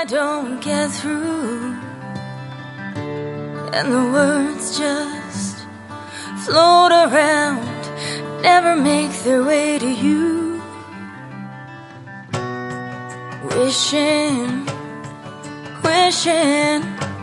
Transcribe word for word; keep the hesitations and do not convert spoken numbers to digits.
I don't get through, and the words just float around, never make their way to you. Wishing, wishing